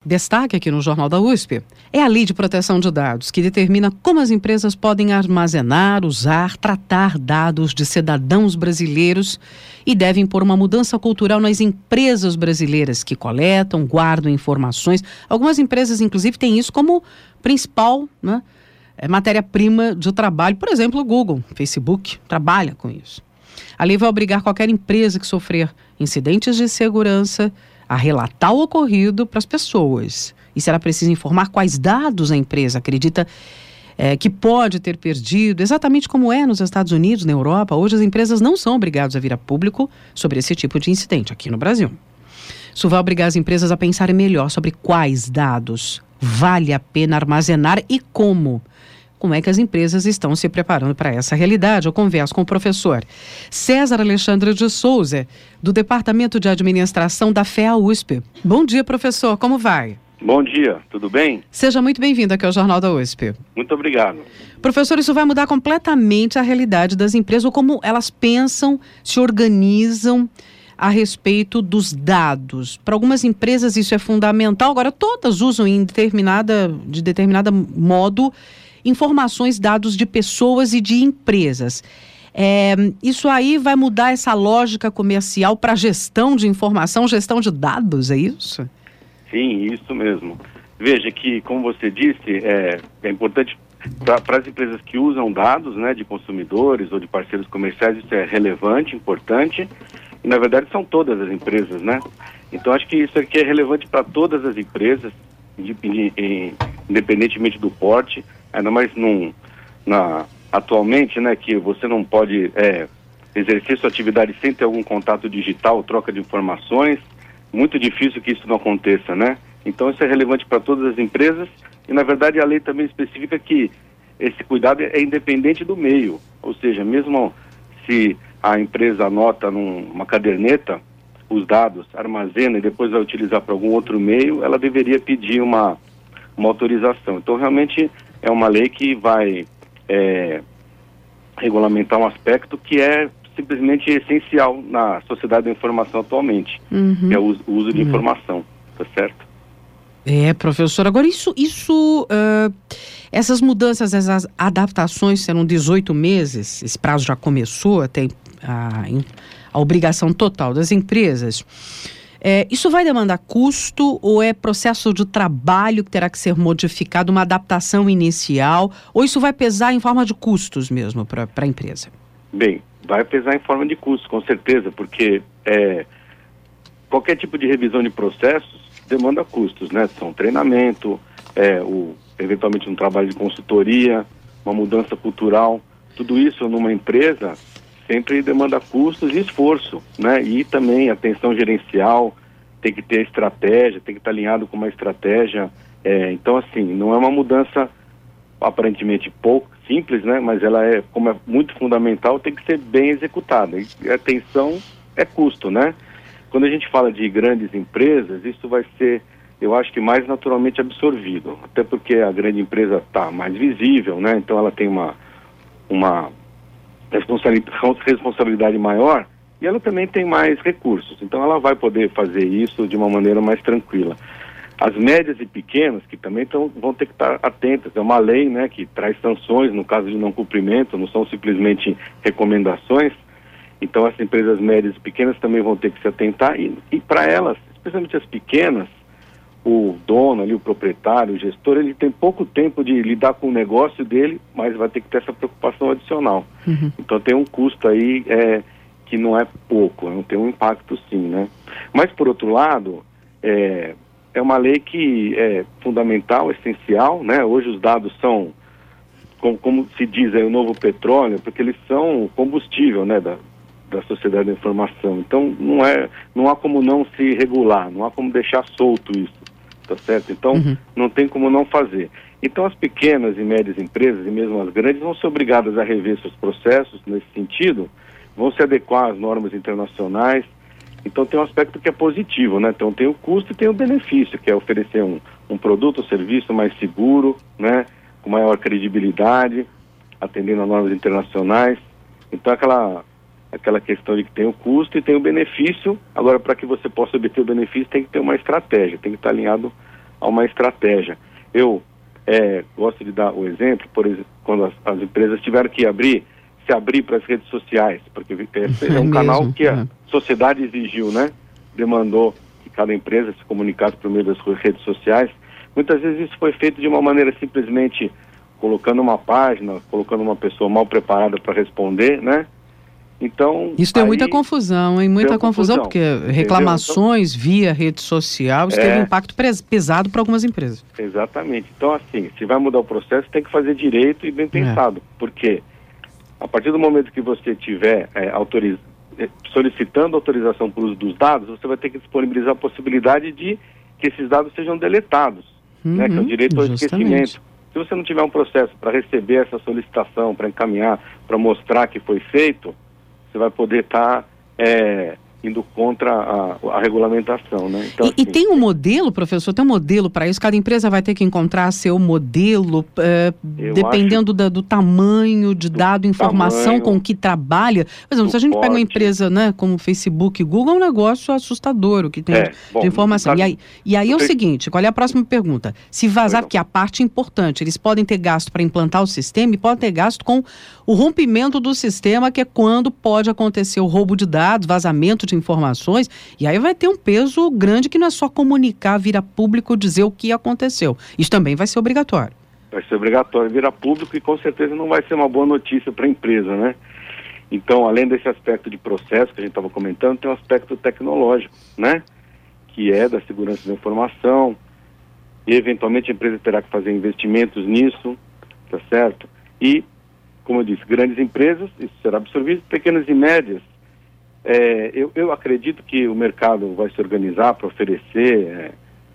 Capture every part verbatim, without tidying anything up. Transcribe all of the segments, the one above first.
Destaque aqui no Jornal da U S P é a Lei de Proteção de Dados, que determina como as empresas podem armazenar, usar, tratar dados de cidadãos brasileiros e deve impor uma mudança cultural nas empresas brasileiras que coletam, guardam informações. Algumas empresas, inclusive, têm isso como principal, né, é, matéria-prima de trabalho. Por exemplo, o Google, Facebook, trabalha com isso. A lei vai obrigar qualquer empresa que sofrer incidentes de segurança a relatar o ocorrido para as pessoas. E será preciso informar quais dados a empresa acredita é, que pode ter perdido, exatamente como é nos Estados Unidos, na Europa. Hoje as empresas não são obrigadas a vir a público sobre esse tipo de incidente aqui no Brasil. Isso vai obrigar as empresas a pensarem melhor sobre quais dados vale a pena armazenar e como. Como é que as empresas estão se preparando para essa realidade? Eu converso com o professor César Alexandre de Souza, do Departamento de Administração da F E A U S P. Bom dia, professor. Como vai? Bom dia. Tudo bem? Seja muito bem-vindo aqui ao Jornal da U S P. Muito obrigado. Professor, isso vai mudar completamente a realidade das empresas, ou como elas pensam, se organizam a respeito dos dados. Para algumas empresas isso é fundamental. Agora, todas usam em determinada, de determinado modo informações, dados de pessoas e de empresas. É, isso aí vai mudar essa lógica comercial para gestão de informação, gestão de dados, é isso? Sim, isso mesmo. Veja que, como você disse, é, é importante para as empresas que usam dados, né, de consumidores ou de parceiros comerciais, isso é relevante, importante, e na verdade são todas as empresas, né? Então acho que isso aqui é relevante para todas as empresas, independentemente do porte. Ainda mais num, na, atualmente, né, que você não pode é, exercer sua atividade sem ter algum contato digital, troca de informações. Muito difícil que isso não aconteça, né? Então isso é relevante para todas as empresas e, na verdade, a lei também especifica que esse cuidado é independente do meio. Ou seja, mesmo se a empresa anota numa caderneta os dados, armazena e depois vai utilizar para algum outro meio, ela deveria pedir uma, uma autorização. Então, realmente, é uma lei que vai é, regulamentar um aspecto que é simplesmente essencial na sociedade da informação atualmente, uhum. que é o uso, o uso de uhum. informação, tá certo? É, professor, agora isso, isso uh, essas mudanças, essas adaptações serão dezoito meses, esse prazo já começou, tem a, a obrigação total das empresas. É, isso vai demandar custo ou é processo de trabalho que terá que ser modificado, uma adaptação inicial, ou isso vai pesar em forma de custos mesmo para a empresa? Bem, vai pesar em forma de custos, com certeza, porque é, qualquer tipo de revisão de processos demanda custos, né? São treinamento, é, o, eventualmente um trabalho de consultoria, uma mudança cultural, tudo isso numa empresa sempre demanda custos e esforço, né? E também atenção gerencial, tem que ter estratégia, tem que estar alinhado com uma estratégia. É, então, assim, não é uma mudança aparentemente pouco simples, né? Mas ela é, como é muito fundamental, tem que ser bem executada. E atenção é custo, né? Quando a gente fala de grandes empresas, isso vai ser, eu acho que mais naturalmente absorvido. Até porque a grande empresa está mais visível, né? Então ela tem uma... uma responsabilidade maior e ela também tem mais recursos, então ela vai poder fazer isso de uma maneira mais tranquila. As médias e pequenas, que também tão, vão ter que estar atentas, é uma lei, né, que traz sanções no caso de não cumprimento, não são simplesmente recomendações, então as empresas médias e pequenas também vão ter que se atentar e, e para elas, especialmente as pequenas, o dono ali, o proprietário, o gestor, ele tem pouco tempo de lidar com o negócio dele, mas vai ter que ter essa preocupação adicional. Uhum. Então tem um custo aí é, que não é pouco, não tem um impacto sim, né? Mas por outro lado, é, é uma lei que é fundamental, essencial, né? Hoje os dados são, como, como se diz aí, o novo petróleo, porque eles são o combustível, né, da, da sociedade da informação. Então não, é, não há como não se regular, não há como deixar solto isso. Tá certo? Então, uhum. não tem como não fazer. Então, as pequenas e médias empresas, e mesmo as grandes, vão ser obrigadas a rever seus processos nesse sentido, vão se adequar às normas internacionais. Então, tem um aspecto que é positivo, né? Então, tem o custo e tem o benefício, que é oferecer um, um produto ou serviço mais seguro, né? Com maior credibilidade, atendendo a normas internacionais. Então, aquela... aquela questão de que tem o custo e tem o benefício. Agora, para que você possa obter o benefício, tem que ter uma estratégia, tem que estar alinhado a uma estratégia. Eu é, gosto de dar o exemplo, por exemplo, quando as, as empresas tiveram que abrir, se abrir para as redes sociais, porque esse é um é canal mesmo, que a é. sociedade exigiu, né? Demandou que cada empresa se comunicasse por meio das redes sociais. Muitas vezes isso foi feito de uma maneira simplesmente colocando uma página, colocando uma pessoa mal preparada para responder, né? Então, isso deu aí, muita confusão, hein? Muita confusão, confusão, porque entendeu? reclamações então, via rede social, isso é, teve um impacto pesado para algumas empresas. Exatamente. Então, assim, se vai mudar o processo, tem que fazer direito e bem pensado. É. Porque a partir do momento que você tiver é, autoriz... solicitando autorização para o uso dos dados, você vai ter que disponibilizar a possibilidade de que esses dados sejam deletados, uhum, né? Que é o direito ao justamente. esquecimento. Se você não tiver um processo para receber essa solicitação, para encaminhar, para mostrar que foi feito, você vai poder estar tá, é, indo contra a, a regulamentação, né? Então, e, assim, e tem um modelo, professor, tem um modelo para isso? Cada empresa vai ter que encontrar seu modelo, é, dependendo da, do tamanho de dado, informação tamanho, com que trabalha. Por exemplo, se a gente porte. pega uma empresa, né, como Facebook e Google, é um negócio assustador o que tem é, de, bom, de informação. Caso, e aí, e aí é o sei. seguinte, qual é a próxima pergunta? Se vazar, porque a parte importante, eles podem ter gasto para implantar o sistema e podem ter gasto com o rompimento do sistema, que é quando pode acontecer o roubo de dados, vazamento de informações, e aí vai ter um peso grande que não é só comunicar, virar público, dizer o que aconteceu. Isso também vai ser obrigatório. Vai ser obrigatório virar público e com certeza não vai ser uma boa notícia para a empresa, né? Então, além desse aspecto de processo que a gente estava comentando, tem um aspecto tecnológico, né? Que é da segurança da informação, e eventualmente a empresa terá que fazer investimentos nisso, tá certo? E, como eu disse, grandes empresas, isso será absorvido, pequenas e médias. É, eu, eu acredito que o mercado vai se organizar para oferecer é,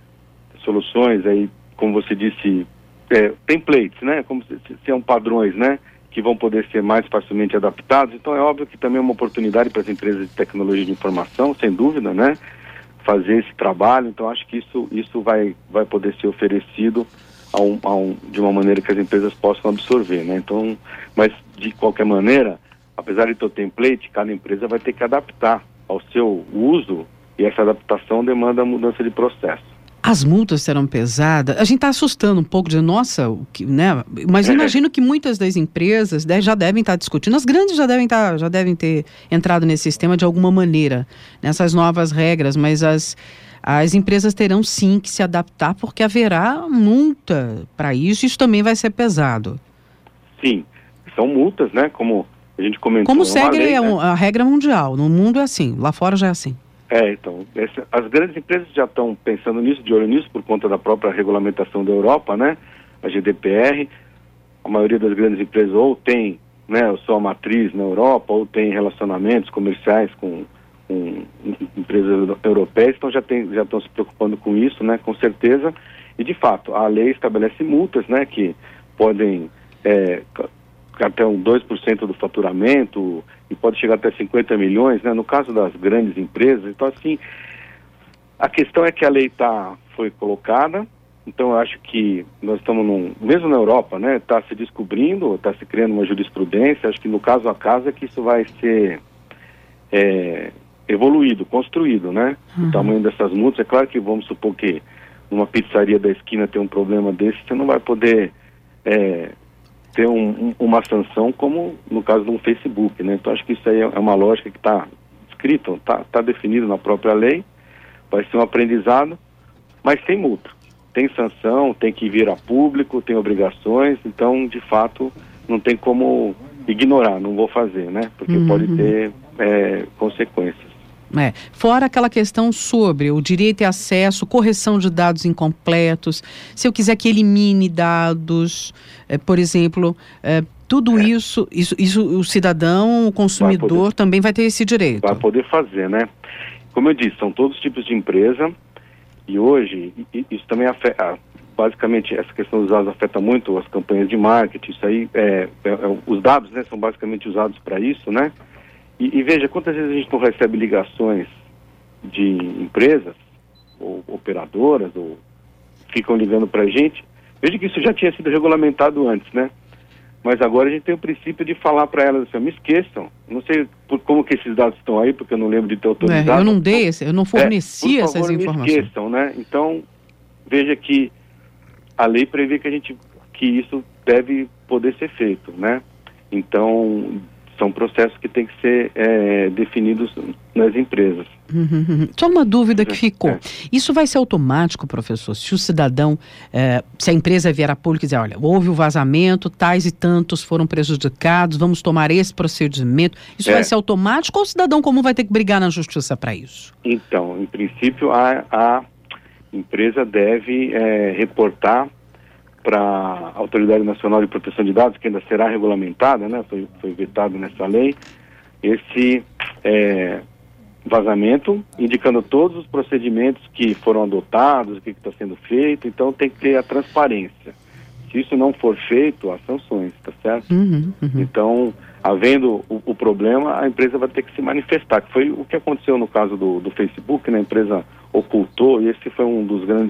soluções aí, como você disse, é, templates, né? Como se, se são padrões, né? Que vão poder ser mais facilmente adaptados. Então é óbvio que também é uma oportunidade para as empresas de tecnologia de informação, sem dúvida, né? Fazer esse trabalho. Então acho que isso, isso vai, vai poder ser oferecido a um, a um, de uma maneira que as empresas possam absorver, né? Então, mas de qualquer maneira, apesar de ter o template, cada empresa vai ter que adaptar ao seu uso, e essa adaptação demanda mudança de processo. As multas serão pesadas? A gente está assustando um pouco de, nossa, o que, né? Mas eu imagino que muitas das empresas já devem estar discutindo, as grandes já devem, estar, já devem ter entrado nesse sistema de alguma maneira, nessas novas regras, mas as, as empresas terão sim que se adaptar, porque haverá multa para isso, isso também vai ser pesado. Sim, são multas, né? Como a gente comentou. Como segue lei, é né? a regra mundial, no mundo é assim, lá fora já é assim. É, então, essa, as grandes empresas já estão pensando nisso, de olho nisso, por conta da própria regulamentação da Europa, né? A G D P R. A maioria das grandes empresas ou tem, né, sua matriz na Europa, ou tem relacionamentos comerciais com, com empresas europeias, então já, tem, já estão se preocupando com isso, né? Com certeza. E, de fato, a lei estabelece multas, né? Que podem... É, até um dois por cento do faturamento e pode chegar até cinquenta milhões, né? No caso das grandes empresas. Então, assim, a questão é que a lei tá, foi colocada, então eu acho que nós estamos, num, mesmo na Europa, né? Está se descobrindo, está se criando uma jurisprudência, acho que no caso a caso é que isso vai ser é, evoluído, construído, né? Uhum. O tamanho dessas multas, é claro que vamos supor que numa pizzaria da esquina tem um problema desse, você não vai poder... É, ter um, um, uma sanção como no caso do Facebook, né? Então acho que isso aí é uma lógica que está escrita, está tá definido na própria lei, vai ser um aprendizado, mas tem multa, tem sanção, tem que vir a público, tem obrigações, então de fato não tem como ignorar, não vou fazer, né? Porque uhum. pode ter é, consequências. É. Fora aquela questão sobre o direito e acesso, correção de dados incompletos, se eu quiser que elimine dados, é, por exemplo, é, tudo é. Isso, isso, isso, o cidadão, o consumidor vai poder, também vai ter esse direito. Vai poder fazer, né? Como eu disse, são todos os tipos de empresa e hoje isso também afeta, basicamente essa questão dos dados afeta muito as campanhas de marketing, isso aí, é, é, é, os dados, né, são basicamente usados para isso, né? E, e veja, quantas vezes a gente não recebe ligações de empresas, ou operadoras, ou ficam ligando para a gente. Veja que isso já tinha sido regulamentado antes, né? Mas agora a gente tem o princípio de falar para elas assim, me esqueçam, não sei por, como que esses dados estão aí, porque eu não lembro de ter autorizado. É, eu não dei, eu não forneci é, por favor, essas informações. Me esqueçam, né? Então, veja que a lei prevê que a gente que isso deve poder ser feito, né? Então, são processos que têm que ser é, definidos nas empresas. Uhum, uhum. Só uma dúvida que ficou. É. Isso vai ser automático, professor? Se o cidadão, é, se a empresa vier a público e dizer, olha, houve o vazamento, tais e tantos foram prejudicados, vamos tomar esse procedimento. Isso é. vai ser automático ou o cidadão comum vai ter que brigar na justiça para isso? Então, em princípio, a, a empresa deve é, reportar para a Autoridade Nacional de Proteção de Dados, que ainda será regulamentada, né, foi, foi vetado nessa lei, esse é, vazamento, indicando todos os procedimentos que foram adotados, o que está sendo feito. Então tem que ter a transparência. Se isso não for feito, há sanções, tá certo? Uhum, uhum. Então, havendo o, o problema, a empresa vai ter que se manifestar, que foi o que aconteceu no caso do, do Facebook, né? A empresa ocultou, e esse foi um dos grandes...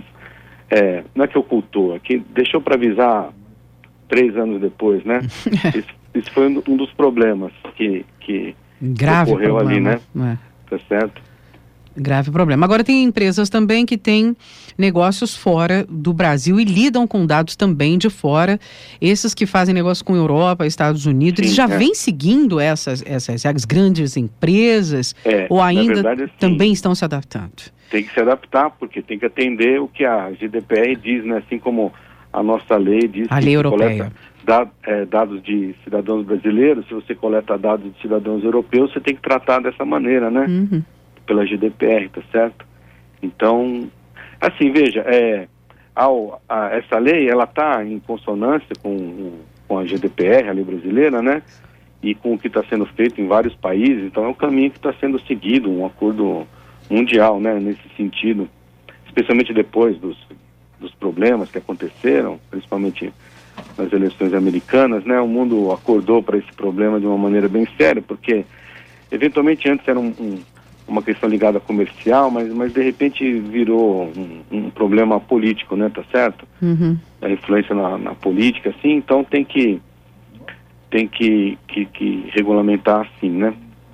É, não é que ocultou, é que deixou para avisar três anos depois, né? Esse, esse foi um, um dos problemas que, que Grave ocorreu problema, ali, né? É. Tá certo? Grave problema. Agora tem empresas também que têm negócios fora do Brasil e lidam com dados também de fora. Esses que fazem negócio com Europa, Estados Unidos, sim, eles já é. vêm seguindo essas, essas as grandes empresas é, ou ainda verdade, assim, também estão se adaptando? Tem que se adaptar, porque tem que atender o que a G D P R diz, né? Assim como a nossa lei diz. A que lei se europeia. Coleta da, é, dados de cidadãos brasileiros, se você coleta dados de cidadãos europeus, você tem que tratar dessa maneira, né? Uhum. Pela G D P R, tá certo? Então, assim, veja, é, ao, a, essa lei, ela está em consonância com, com a G D P R, a lei brasileira, né? E com o que está sendo feito em vários países. Então, é um caminho que está sendo seguido, um acordo mundial, né, nesse sentido, especialmente depois dos, dos problemas que aconteceram, principalmente nas eleições americanas, né, o mundo acordou para esse problema de uma maneira bem séria, porque eventualmente antes era um, um, uma questão ligada comercial, mas, mas de repente virou um, um problema político, né, tá certo? Uhum. A influência na, na política, assim, então tem que tem que, que, que regulamentar assim, né?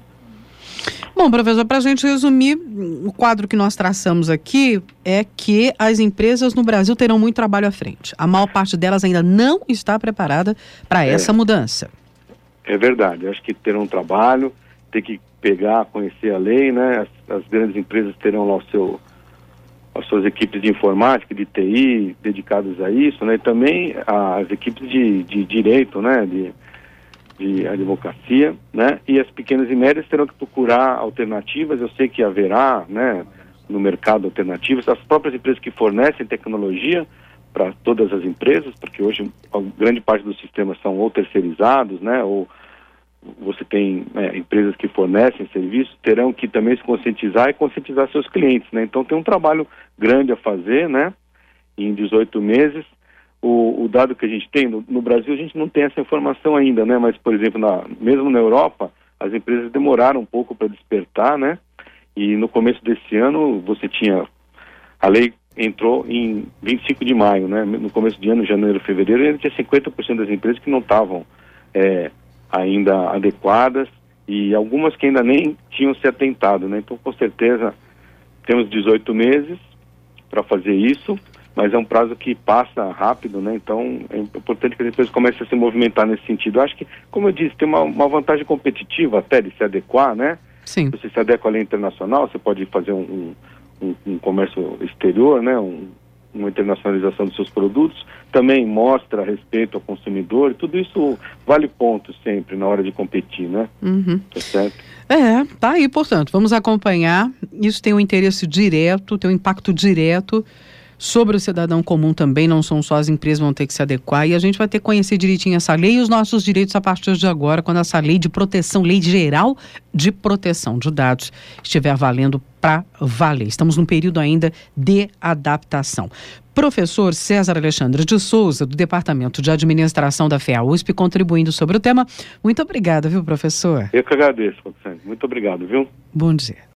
Bom, professor, para a gente resumir, o quadro que nós traçamos aqui é que as empresas no Brasil terão muito trabalho à frente. A maior parte delas ainda não está preparada para essa é, mudança. É verdade, eu acho que terão um trabalho, tem que pegar, conhecer a lei, né? As, as grandes empresas terão lá o seu, as suas equipes de informática, de T I, dedicadas a isso, né? E também as equipes de, de direito, né? De, de advocacia, né? E as pequenas e médias terão que procurar alternativas. Eu sei que haverá, né, no mercado alternativas, as próprias empresas que fornecem tecnologia para todas as empresas, porque hoje a grande parte dos sistemas são ou terceirizados, né, ou você tem é, empresas que fornecem serviços, terão que também se conscientizar e conscientizar seus clientes, né? Então tem um trabalho grande a fazer, né? Em dezoito meses. O, o dado que a gente tem, no, no Brasil a gente não tem essa informação ainda, né? Mas, por exemplo, na, mesmo na Europa, as empresas demoraram um pouco para despertar, né? E no começo desse ano, você tinha... A lei entrou em vinte e cinco de maio, né? No começo de ano, janeiro, fevereiro, ainda tinha cinquenta por cento das empresas que não estavam é, ainda adequadas e algumas que ainda nem tinham se atentado, né? Então, com certeza, temos dezoito meses para fazer isso, mas é um prazo que passa rápido, né? Então é importante que as empresas comecem a se movimentar nesse sentido. Eu acho que, como eu disse, tem uma, uma vantagem competitiva até de se adequar, né? Sim. Você se adequa à lei internacional, você pode fazer um, um, um comércio exterior, né? Um, uma internacionalização dos seus produtos, também mostra respeito ao consumidor, e tudo isso vale pontos sempre na hora de competir, né? Uhum. Tá certo? É, tá aí, portanto, vamos acompanhar. Isso tem um interesse direto, tem um impacto direto sobre o cidadão comum também, não são só as empresas que vão ter que se adequar, e a gente vai ter que conhecer direitinho essa lei e os nossos direitos a partir de agora, quando essa lei de proteção, lei geral de proteção de dados estiver valendo para valer. Estamos num período ainda de adaptação. Professor César Alexandre de Souza, do Departamento de Administração da F E A U S P, contribuindo sobre o tema. Muito obrigada, viu, professor? Eu que agradeço, Roxane. Muito obrigado, viu? Bom dia.